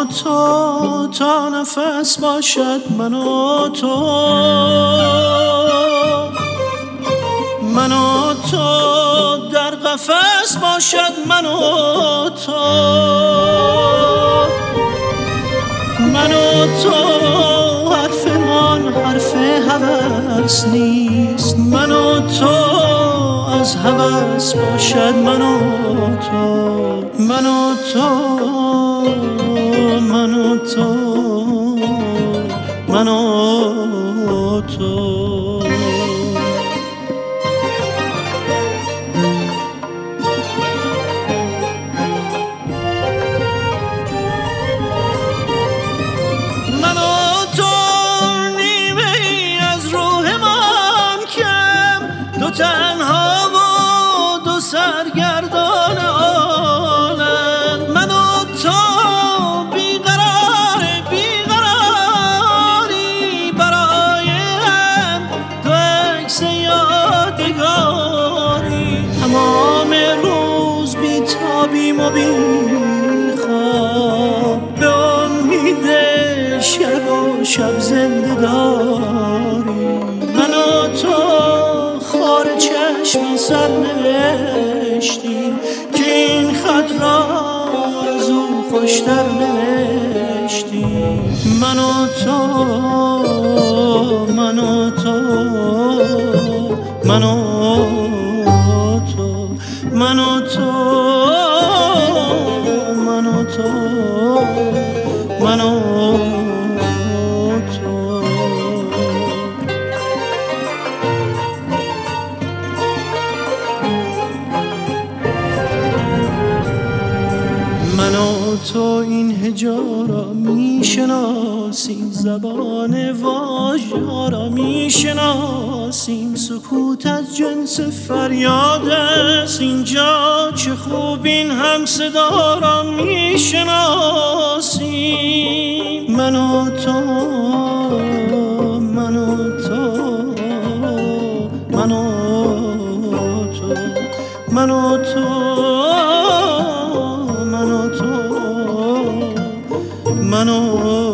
تو تا نفس باشد من و تو، من و تو در قفس باشد من و تو، من و تو حرفمان حرف هوس نیست، من و تو از هوس باشد من و تو، من و تو، من و تو، من و تو. تنها و دو سرگردان عالم، من و تو بیقرار بیقراری برای هم، دو عکس یادگاری. تمام روز بیتابیم و بیخواب، به امید شب و شب زنده داری. من و تو خار چشم سر نوشتیم که این خط را از او خوشتر نوشتیم. من و تو، من و تو، من و تو، من و تو، من و تو، من و تو. من و تو این هجا را میشناسیم، زبان واژه را میشناسیم، سکوت از جنس فریاد است اینجا، چه خوب این هم صدا را میشناسیم. من و تو، من و تو، من و تو، من و تو، من و تو، من و